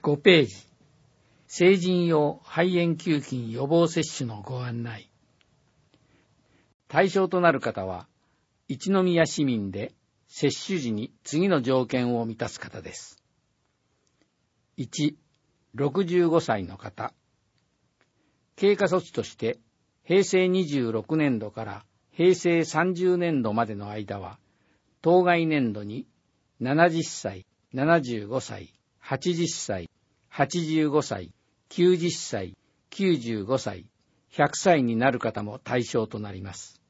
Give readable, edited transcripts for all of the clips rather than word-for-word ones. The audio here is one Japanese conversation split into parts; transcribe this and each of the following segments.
5ページ、成人用肺炎球菌予防接種のご案内。対象となる方は、一宮市民で接種時に次の条件を満たす方です。1、65歳の方。経過措置として、平成26年度から平成30年度までの間は、当該年度に70歳、75歳、80歳、85歳、90歳、95歳、100歳になる方も対象となります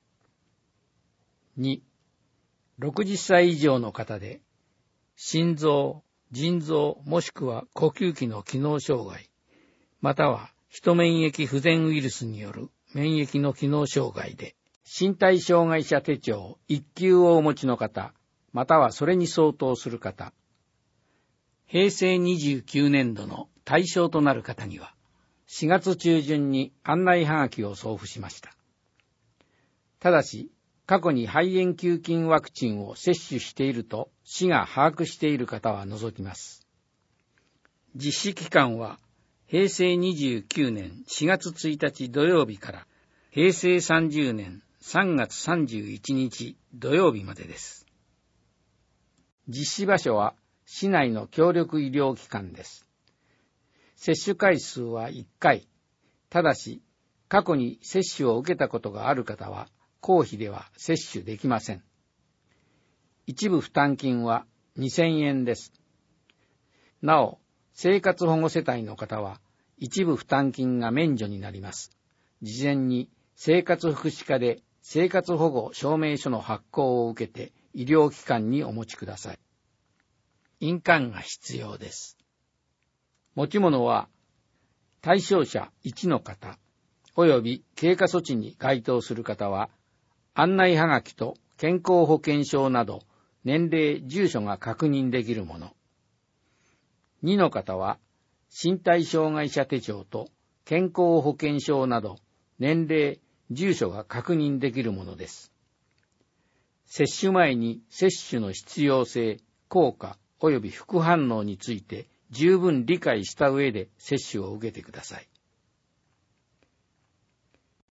。2、60歳以上の方で、心臓、腎臓もしくは呼吸器の機能障害、またはヒ免疫不全ウイルスによる免疫の機能障害で、身体障害者手帳1級をお持ちの方、またはそれに相当する方、平成29年度の対象となる方には、4月中旬に案内はがきを送付しました。ただし、過去に肺炎球菌ワクチンを接種していると市が把握している方は除きます。実施期間は平成29年4月1日土曜日から平成30年3月31日土曜日までです。実施場所は市内の協力医療機関です。接種回数は1回。ただし、過去に接種を受けたことがある方は、公費では接種できません。一部負担金は2000円です。なお、生活保護世帯の方は、一部負担金が免除になります。事前に生活福祉課で生活保護証明書の発行を受けて医療機関にお持ちください。印鑑が必要です。持ち物は、対象者1の方、および経過措置に該当する方は、案内はがきと健康保険証など、年齢、住所が確認できるもの。2の方は、身体障害者手帳と健康保険証など、年齢、住所が確認できるものです。接種前に接種の必要性、効果及び副反応について十分理解した上で接種を受けてください。